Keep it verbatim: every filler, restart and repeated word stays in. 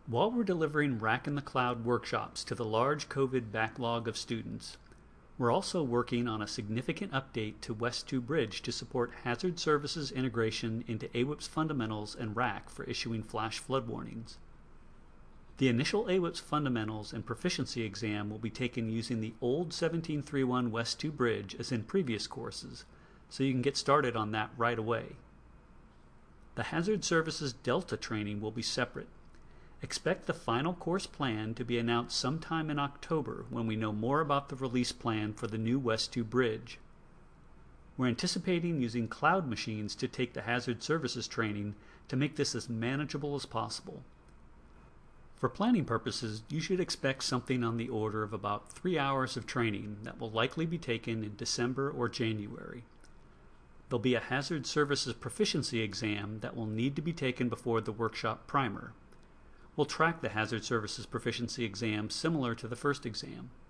While we're delivering Rack in the Cloud workshops to the large COVID backlog of students, we're also working on a significant update to West two Bridge to support hazard services integration into A W I P S fundamentals and Rack for issuing flash flood warnings. The initial A W I P S fundamentals and proficiency exam will be taken using the old seventeen thirty-one West two Bridge as in previous courses, so you can get started on that right away. The Hazard Services Delta training will be separate. Expect the final course plan to be announced sometime in October when we know more about the release plan for the new West two Bridge. We're anticipating using cloud machines to take the Hazard Services training to make this as manageable as possible. For planning purposes, you should expect something on the order of about three hours of training that will likely be taken in December or January. There'll be a Hazard Services Proficiency exam that will need to be taken before the workshop primer. We'll track the Hazard Services Proficiency exam similar to the first exam.